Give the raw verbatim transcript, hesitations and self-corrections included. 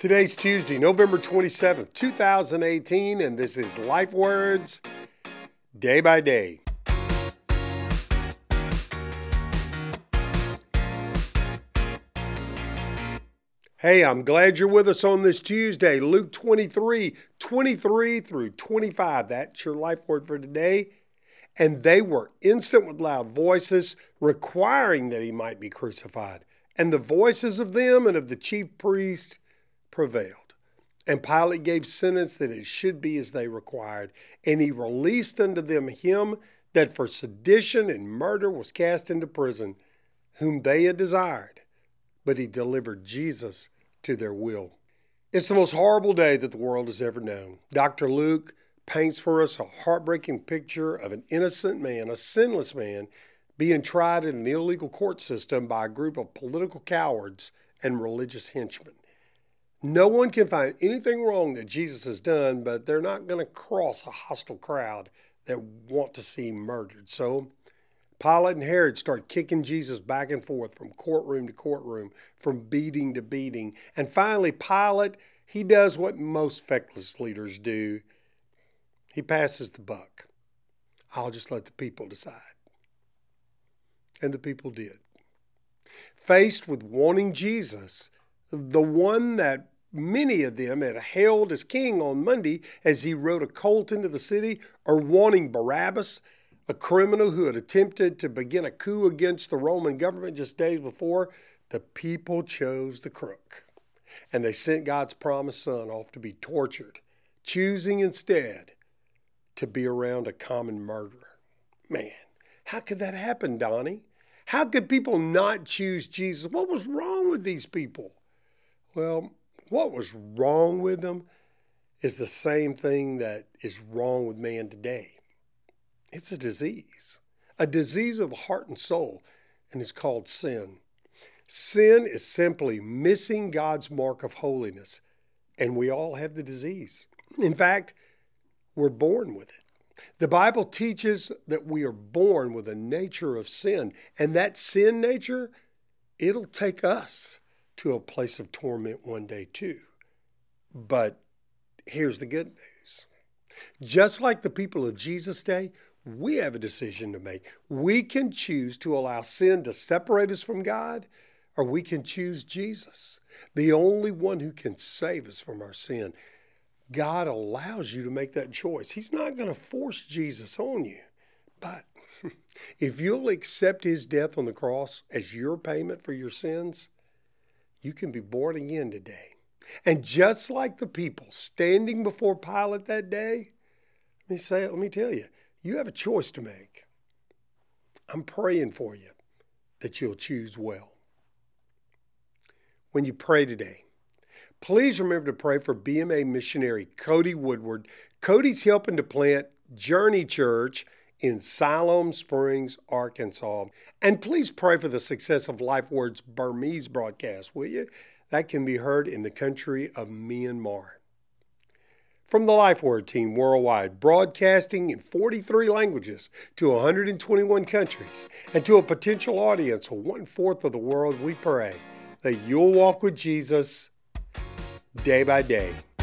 Today's Tuesday, November twenty-seventh, two thousand eighteen, and this is Life Words Day by Day. Hey, I'm glad you're with us on this Tuesday. Luke twenty-three, twenty-three through twenty-five. That's your life word for today. And they were instant with loud voices, requiring that he might be crucified. And the voices of them and of the chief priests prevailed. And Pilate gave sentence that it should be as they required. And he released unto them him that for sedition and murder was cast into prison, whom they had desired. But he delivered Jesus to their will. It's the most horrible day that the world has ever known. Doctor Luke paints for us a heartbreaking picture of an innocent man, a sinless man, being tried in an illegal court system by a group of political cowards and religious henchmen. No one can find anything wrong that Jesus has done, but they're not going to cross a hostile crowd that want to see him murdered. So Pilate and Herod start kicking Jesus back and forth from courtroom to courtroom, from beating to beating. And finally, Pilate, he does what most feckless leaders do. He passes the buck. I'll just let the people decide. And the people did. Faced with wanting Jesus, the one that many of them had hailed as king on Monday as he rode a colt into the city, or wanting Barabbas, a criminal who had attempted to begin a coup against the Roman government just days before, the people chose the crook. And they sent God's promised son off to be tortured, choosing instead to be around a common murderer. Man, how could that happen, Donnie? How could people not choose Jesus? What was wrong with these people? Well, what was wrong with them is the same thing that is wrong with man today. It's a disease, a disease of the heart and soul, and it's called sin. Sin is simply missing God's mark of holiness, and we all have the disease. In fact, we're born with it. The Bible teaches that we are born with a nature of sin, and that sin nature, it'll take us to a place of torment one day too. But here's the good news. Just like the people of Jesus' day, we have a decision to make. We can choose to allow sin to separate us from God, or we can choose Jesus, the only one who can save us from our sin. God allows you to make that choice. He's not going to force Jesus on you. But if you'll accept his death on the cross as your payment for your sins, you can be born again today. And just like the people standing before Pilate that day, let me say, let me tell you, you have a choice to make. I'm praying for you that you'll choose well. When you pray today, please remember to pray for B M A missionary Cody Woodward. Cody's helping to plant Journey Church in Siloam Springs, Arkansas. And please pray for the success of Life Words Burmese broadcast, will you? That can be heard in the country of Myanmar. From the Life Word team worldwide, broadcasting in forty-three languages to one hundred twenty-one countries, and to a potential audience of one-fourth of the world, we pray that you'll walk with Jesus day by day.